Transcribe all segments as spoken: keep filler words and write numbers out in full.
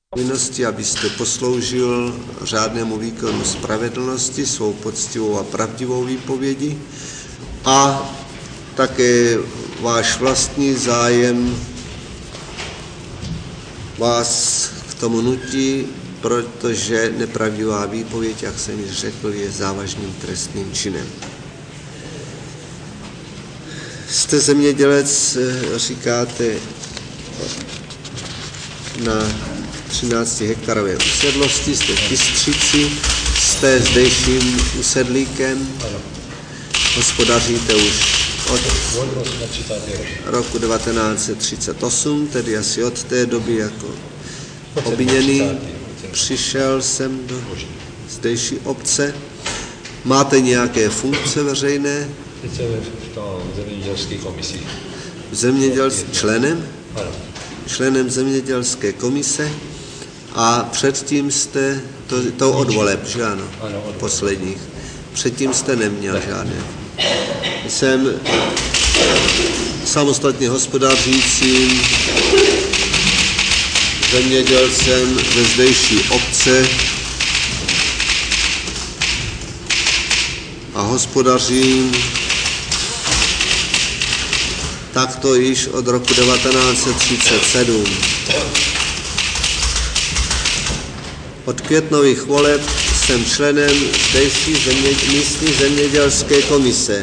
povinnosti, abyste posloužil řádnému výkonu spravedlnosti svou poctivou a pravdivou výpovědi a také váš vlastní zájem vás k tomu nutí, protože nepravdivá výpověď, jak jsem již řekl, je závažným trestným činem. Jste zemědělec, říkáte, na třinácti hektarové usedlosti, jste v Bystřici, jste zdejším usedlíkem, hospodaříte už od roku devatenáct set třicet osm, tedy asi od té doby jako obviněný přišel jsem do zdejší obce. Máte nějaké funkce veřejné? Sice v tom zemědělské komisi. Zemědělským členem? Ano. Členem zemědělské komise a předtím jste, to, to od voleb, že ano, ano od posledních, předtím jste neměl ne. žádné. Jsem samostatně hospodařícím zemědělcem ze zdejší obce a hospodařím takto již od roku devatenáct set třicet sedm. Od květnových voleb jsem členem zdejší země, místní zemědělské komise.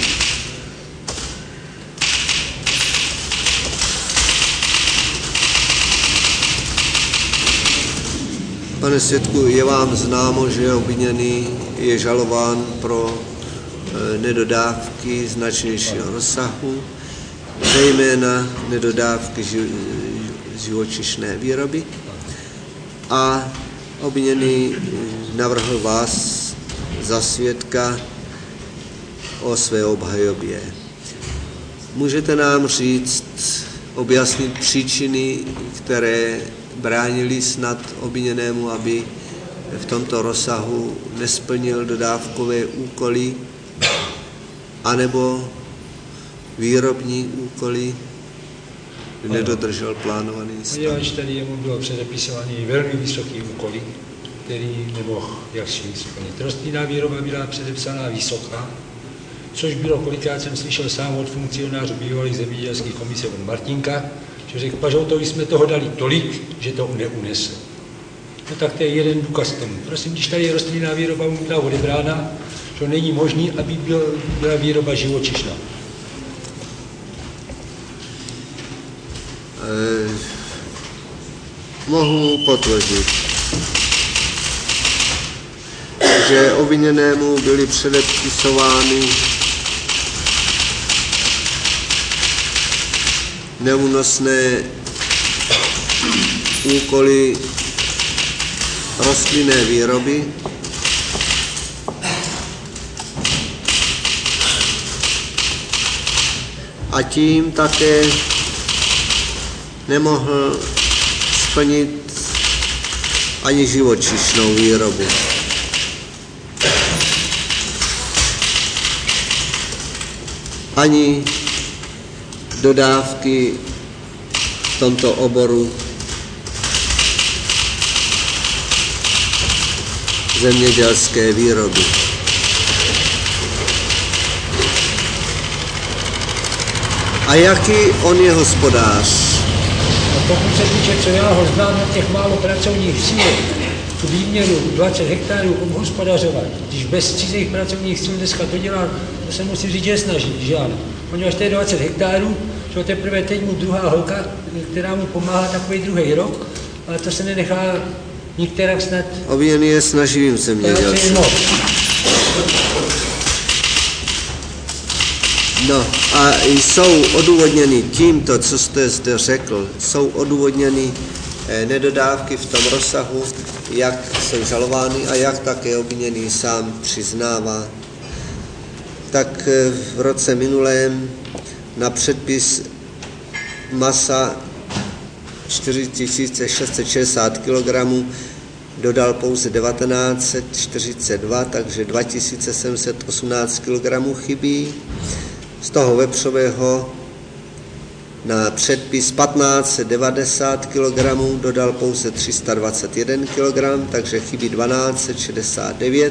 Pane svědku, je vám známo, že obviněný je žalován pro e, nedodávky značnějšího rozsahu, zejména nedodávky ži, živočišné výroby, a obviněný navrhl vás za svědka o své obhajobě. Můžete nám říct, objasnit příčiny, které bránili snad obviněnému, aby v tomto rozsahu nesplnil dodávkové úkoly anebo výrobní úkoly, nedodržel plánovaný stav? Poněvadž tady jemu bylo předepisovaný velmi vysoký úkoly, který nemohl jaksi splnit. Rostlinná výroba byla předepsaná vysoká, což bylo, kolikrát jsem slyšel sám od funkcionářů bývalých zemědělských komise od Martinka, že řekl, Pažoutovi jsme toho dali tolik, že to neunese. No tak to je jeden důkaz tomu. Prosím, když tady je rostlinná výroba mu byla odebrána, že není možný, aby byl, byla výroba živočišná. Eh, mohu potvrdit, že obviněnému byly předepisovány neúnosné úkoly rostlinné výroby a tím také nemohl splnit ani živočišnou výrobu. Ani dodávky v tomto oboru zemědělské výroby. A jaký on je hospodář? A pokud se týče, co já ho znám na těch málo pracovních síl, tu výměru dvacet hektarů obhospodařovat, když bez cizích pracovních síl dneska to dělá, to se musím říct, že snaží, že ano. Poněvadž to je dvacet hektarů, že teprve teď mu druhá holka, která mu pomáhá takový druhý rok, ale to se nenechá nikterak snad... Obviněný je snaživým zemědělcem. No a jsou odůvodněny tímto, co jste zde řekl, jsou odůvodněny nedodávky v tom rozsahu, jak jsou žalovány a jak také obviněný sám přiznává. Tak v roce minulém na předpis masa čtyři tisíce šest set šedesát kilogramů dodal pouze devatenáct set čtyřicet dva, takže dva tisíce sedm set osmnáct kilogramů chybí. Z toho vepřového Na předpis patnáct set devadesát kilogramů dodal pouze tři sta dvacet jedna kilogramů, takže chybí dvanáct set šedesát devět.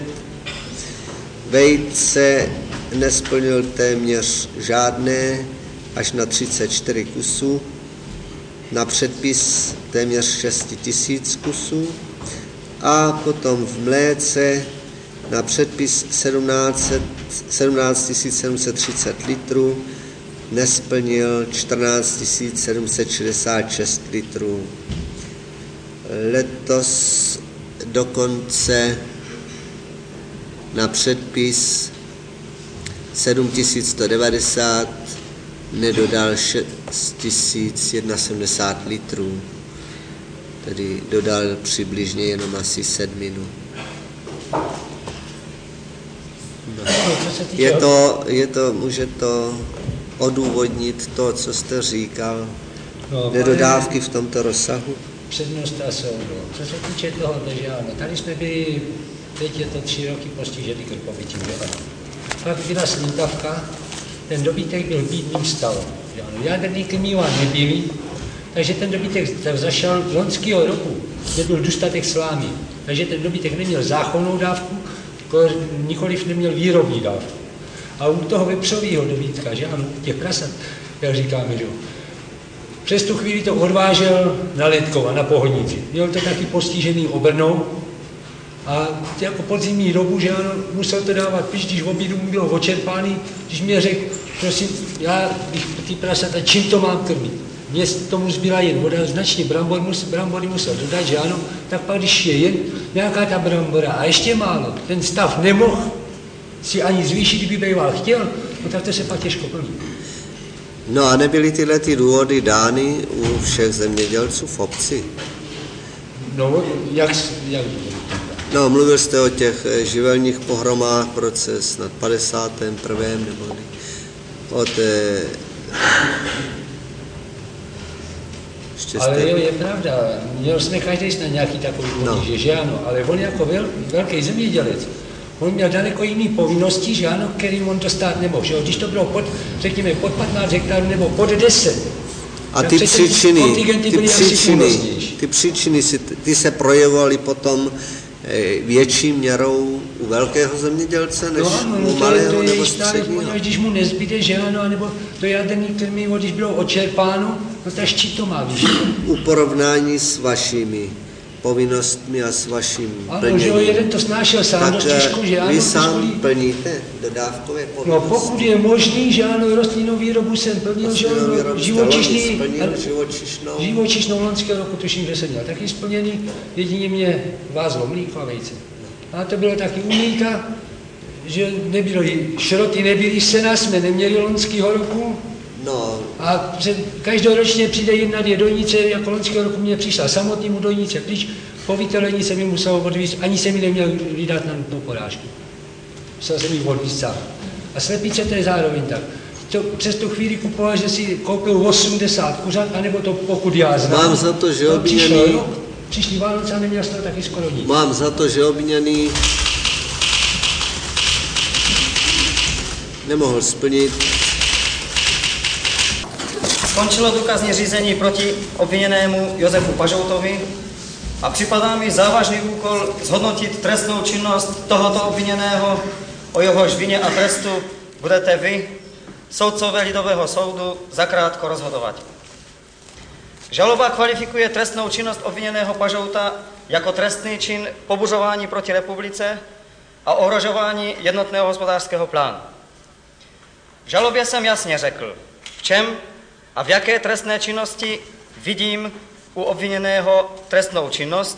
Vejce nesplnil téměř žádné, až na třicet čtyři kusů. Na předpis téměř šest tisíc kusů. A potom v mléce na předpis sedmnáct tisíc sedm set třicet litrů nesplnil čtrnáct tisíc sedm set šedesát šest litrů. Letos dokonce na předpis sedm tisíc sto devadesát nedodal šest tisíc sedmdesát jedna litrů, tedy dodal přibližně jenom asi sedminu. No. Je to, je to, může to odůvodnit to, co jste říkal, no, nedodávky v tomto rozsahu? Přednosta soudu. Co se týče toho, že ano, tady jsme byli, teď je to tři roky postižený krpovitím, že ano. Pak byla slintavka, ten dobytek byl v bídným stavu, že ano. Jaderný krmiva nebyly, takže ten dobytek tak zašel loňského roku, nebyl dostatek slámy, takže ten dobytek neměl záchonnou dávku, nikoliv neměl výrobní dávku. A u toho vepřového dobytka, že ano, těch prasat, jak říkáme, že přes tu chvíli to odvážel na Letkova, na Pohodnici. Měl to taky postižený obrnou a jako podzimní dobu, že ano, musel to dávat pryč, když v obědu mu bylo očerpáný, když mě řekl, prosím, já, když ty prasata, čím to mám krmit? Mně tomu zbyla jen voda, značně brambor, brambory musel dodat, že ano, tak pak když je jen nějaká ta brambora a ještě málo, ten stav nemohl si ani zvýšit, kdyby býval chtěl, no tak to se pak těžko plní. No a nebyly tyhle ty důvody dány u všech zemědělců v obci? No, jak, jak No, mluvil jste o těch živelních pohromách v roce snad padesátém prvém nebo od... Ale jo, je pravda, měl jsme každý snad nějaký takový potíže, no. Že ano, ale on jako vel, velký zemědělec, on měl daleko jiný povinnosti, že ano, kterým on dostat nemohl, že jo, když to bylo pod, řekněme, pod patnáct hektarů nebo pod deset. A ty příčiny, ty příčiny, ty příčiny, ty se projevovaly potom větší měrou u velkého zemědělce, než no, ano, u malého to je, to nebo je středního. Stále, když mu nezbyde, že ano, nebo to jaderný krmivo, když bylo očerpáno, no tak či to má víš. U porovnání s vašimi povinnostmi a s vaším ano, plněním. Ano, že jeden to snášel sám dost těžko, že ano. Vy sám skolí... plníte dodávkové povinnosti? No pokud je možný, že ano, rostlinnou výrobu jsem plnil, že ano, živočišný, živočišnou loňského roku tuším, že jsem měl taky splněný, jedině mě vázlo mlíko a vejce. A to bylo taky u mlíka, že nebylo, šroty nebyly, sena jsme neměli loňského roku. No. A každoročně přijde jedna dvě dojnice, jako loňského roku mě přišla samotnému dojnice pryč, po vytelení se mi muselo odvíct, ani se mi neměl vydat na nutnou porážku. Musel jsem jí odvíct sám. A slepice to je zároveň tak. To, přes tu chvíli kupoval, že si koupil osmdesát kuřat, anebo to pokud já znám. Mám za to, že obviněný... Přišli Vánoce a neměl z toho taky skoro nic. Mám za to, že obviněný nemohl splnit. Skončilo důkazní řízení proti obviněnému Josefu Pažoutovi a připadá mi závažný úkol zhodnotit trestnou činnost tohoto obviněného, o jehož vině a trestu budete vy, soudcové Lidového soudu, zakrátko rozhodovat. Žaloba kvalifikuje trestnou činnost obviněného Pažouta jako trestný čin pobuřování proti republice a ohrožování jednotného hospodářského plánu. V žalobě jsem jasně řekl, v čem a v jaké trestné činnosti vidím u obviněného trestnou činnost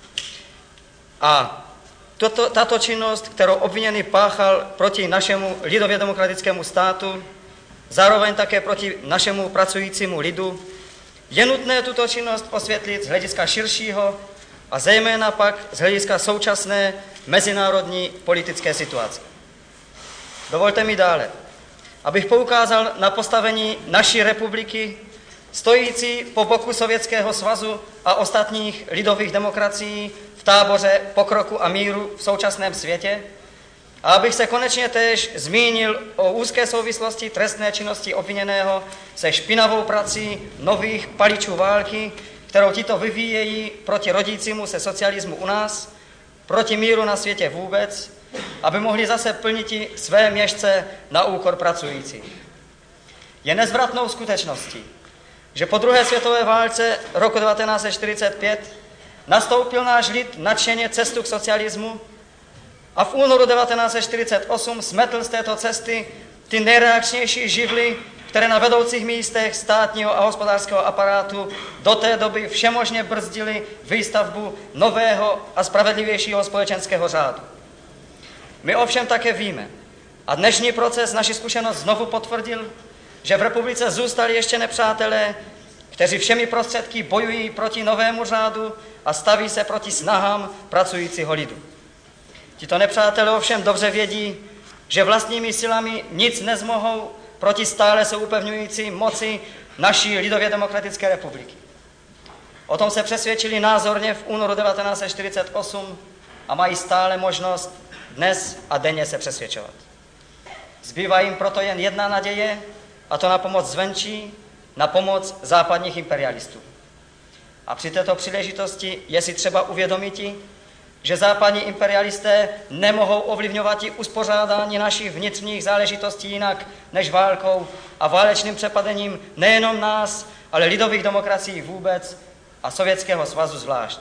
a toto, tato činnost, kterou obviněný páchal proti našemu lidově demokratickému státu, zároveň také proti našemu pracujícímu lidu, je nutné tuto činnost osvětlit z hlediska širšího a zejména pak z hlediska současné mezinárodní politické situace. Dovolte mi dále, abych poukázal na postavení naší republiky, stojící po boku Sovětského svazu a ostatních lidových demokracií v táboře pokroku a míru v současném světě A abych se konečně též zmínil o úzké souvislosti trestné činnosti obviněného se špinavou prací nových paličů války, kterou tito vyvíjejí proti rodícímu se socialismu u nás, proti míru na světě vůbec, aby mohli zase plnit své měšce na úkor pracujících. Je nezvratnou skutečností, že po druhé světové válce roku devatenáct set čtyřicet pět nastoupil náš lid nadšeně cestu k socialismu a v únoru devatenáct set čtyřicet osm smetl z této cesty ty nejreakčnější živly, které na vedoucích místech státního a hospodářského aparátu do té doby všemožně brzdily výstavbu nového a spravedlivějšího společenského řádu. My ovšem také víme, a dnešní proces naši zkušenost znovu potvrdil, že v republice zůstali ještě nepřátelé, kteří všemi prostředky bojují proti novému řádu a staví se proti snahám pracujícího lidu. Tito nepřátelé ovšem dobře vědí, že vlastními silami nic nezmohou proti stále se upevňující moci naší lidově demokratické republiky. O tom se přesvědčili názorně v únoru devatenáct set čtyřicet osm a mají stále možnost dnes a denně se přesvědčovat. Zbývá jim proto jen jedna naděje, a to na pomoc zvenčí, na pomoc západních imperialistů. A při této příležitosti je si třeba uvědomiti, že západní imperialisté nemohou ovlivňovat i uspořádání našich vnitřních záležitostí jinak než válkou a válečným přepadením nejenom nás, ale lidových demokracií vůbec a Sovětského svazu zvlášť.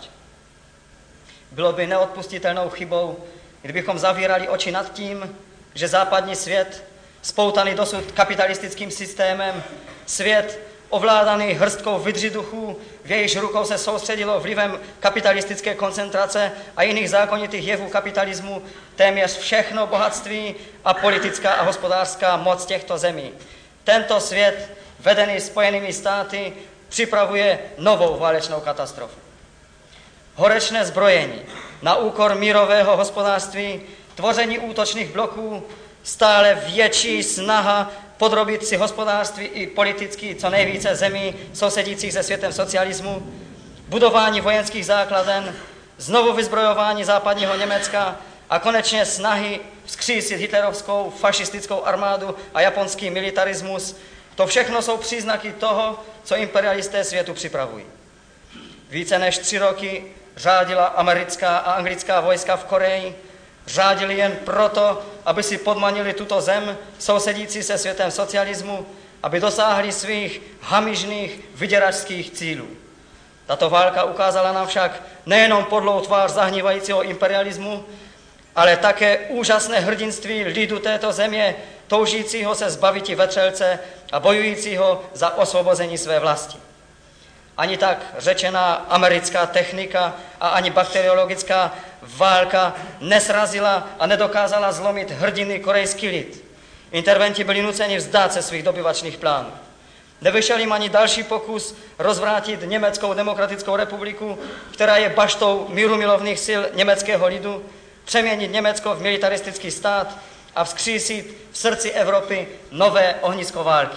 Bylo by neodpustitelnou chybou, kdybychom zavírali oči nad tím, že západní svět, spoutaný dosud kapitalistickým systémem, svět ovládaný hrstkou vydřiduchů, v jejíž rukou se soustředilo vlivem kapitalistické koncentrace a jiných zákonitých jevů kapitalismu téměř všechno bohatství a politická a hospodářská moc těchto zemí. Tento svět, vedený Spojenými státy, připravuje novou válečnou katastrofu. Horečné zbrojení na úkor mírového hospodářství, tvoření útočných bloků, stále větší snaha podrobit si hospodářství i politicky co nejvíce zemí sousedících se světem socialismu, budování vojenských základen, znovu vyzbrojování západního Německa a konečně snahy vzkřísit hitlerovskou fašistickou armádu a japonský militarismus, to všechno jsou příznaky toho, co imperialisté světu připravují. Více než tři roky řádila americká a anglická vojska v Koreji, řádili jen proto, aby si podmanili tuto zem, sousedící se světem socialismu, aby dosáhli svých hamižných vyděračských cílů. Tato válka ukázala nám však nejenom podlou tvář zahnívajícího imperialismu, ale také úžasné hrdinství lidu této země, toužícího se zbaviti vetřelce a bojujícího za osvobození své vlasti. Ani tak řečená americká technika a ani bakteriologická válka nesrazila a nedokázala zlomit hrdinný korejský lid. Interventi byli nuceni vzdát se svých dobyvačných plánů. Nevyšel jim ani další pokus rozvrátit Německou demokratickou republiku, která je baštou mírumilovných sil německého lidu, přeměnit Německo v militaristický stát a vzkřísit v srdci Evropy nové ohnisko války.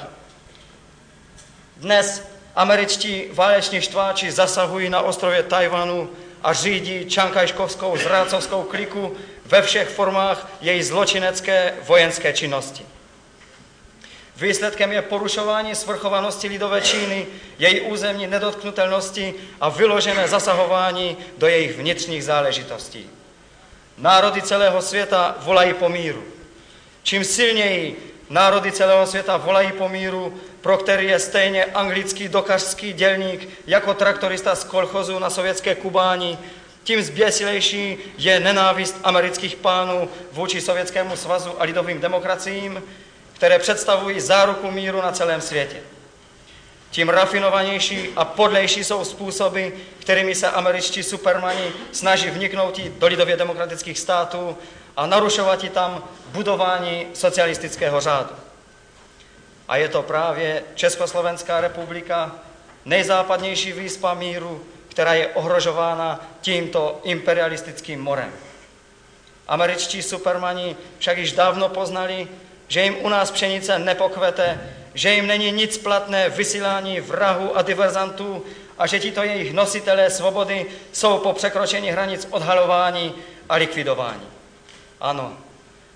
Dnes američtí váleční štváči zasahují na ostrově Tajvanu a řídí čankajškovskou zrádcovskou kliku ve všech formách její zločinecké vojenské činnosti. Výsledkem je porušování svrchovanosti lidové Číny, její územní nedotknutelnosti a vyložené zasahování do jejich vnitřních záležitostí. Národy celého světa volají po míru. Čím silněji národy celého světa volají po míru, pro který je stejně anglický dokařský dělník jako traktorista z kolchozu na sovětské Kubáni, tím zběsilejší je nenávist amerických pánů vůči Sovětskému svazu a lidovým demokraciím, které představují záruku míru na celém světě. Tím rafinovanější a podlejší jsou způsoby, kterými se američtí supermani snaží vniknout do lidově demokratických států a narušovat i tam budování socialistického řádu. A je to právě Československá republika, nejzápadnější výspa míru, která je ohrožována tímto imperialistickým morem. Američtí supermani však již dávno poznali, že jim u nás pšenice nepokvete, že jim není nic platné vysílání vrahů a diverzantů a že tito jejich nositelé svobody jsou po překročení hranic odhalování a likvidování. Ano,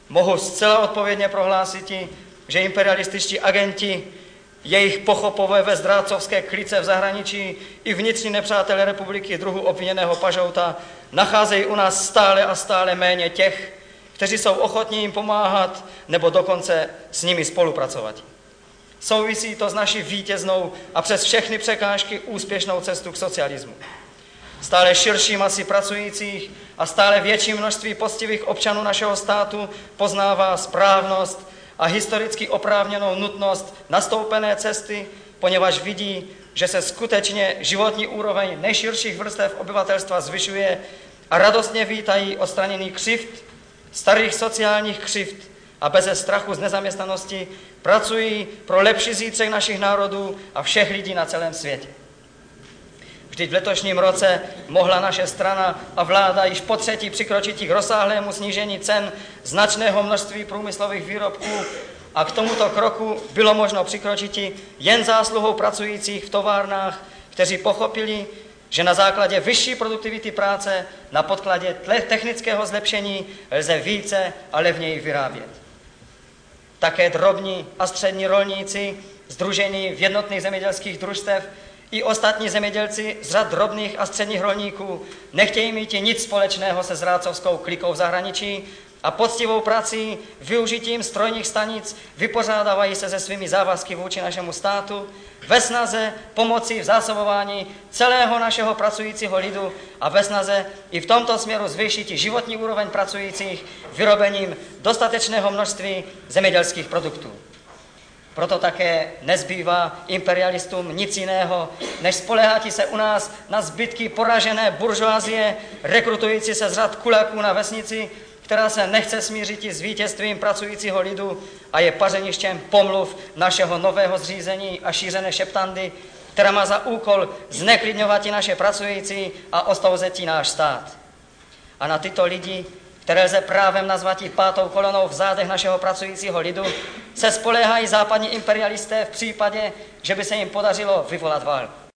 mohu zcela odpovědně prohlásit, že imperialističtí agenti, jejich pochopové ve zdrácovské klice v zahraničí i vnitřní nepřátelé republiky druhu obviněného Pažouta nacházejí u nás stále a stále méně těch, kteří jsou ochotní jim pomáhat nebo dokonce s nimi spolupracovat. Souvisí to s naší vítěznou a přes všechny překážky úspěšnou cestu k socialismu. Stále širší masy pracujících a stále větší množství poctivých občanů našeho státu poznává správnost a historicky oprávněnou nutnost nastoupené cesty, poněvadž vidí, že se skutečně životní úroveň nejširších vrstev obyvatelstva zvyšuje a radostně vítají odstranění křivd, starých sociálních křivd a beze strachu z nezaměstnanosti pracují pro lepší zítřek našich národů a všech lidí na celém světě. Vždyť v letošním roce mohla naše strana a vláda již po třetí přikročit k rozsáhlému snížení cen značného množství průmyslových výrobků a k tomuto kroku bylo možno přikročit jen zásluhou pracujících v továrnách, kteří pochopili, že na základě vyšší produktivity práce na podkladě technického zlepšení lze více a levněji vyrábět. Také drobní a střední rolníci, sdružení v jednotných zemědělských družstev i ostatní zemědělci z řad drobných a středních rolníků nechtějí mít nic společného se zrácovskou klikou v zahraničí a poctivou prací, využitím strojních stanic vypořádávají se se svými závazky vůči našemu státu ve snaze pomoci v zásobování celého našeho pracujícího lidu a ve snaze i v tomto směru zvýšit životní úroveň pracujících vyrobením dostatečného množství zemědělských produktů. Proto také nezbývá imperialistům nic jiného, než spoléhat se u nás na zbytky poražené buržoazie, rekrutující se z řad kuláků na vesnici, která se nechce smířit s vítězstvím pracujícího lidu a je pařeništěm pomluv našeho nového zřízení a šířené šeptandy, která má za úkol zneklidňovat naše pracující a ostouzet náš stát. A na tyto lidi, které lze právem nazvat pátou kolonou v zádech našeho pracujícího lidu, se spoléhají západní imperialisté v případě, že by se jim podařilo vyvolat vál.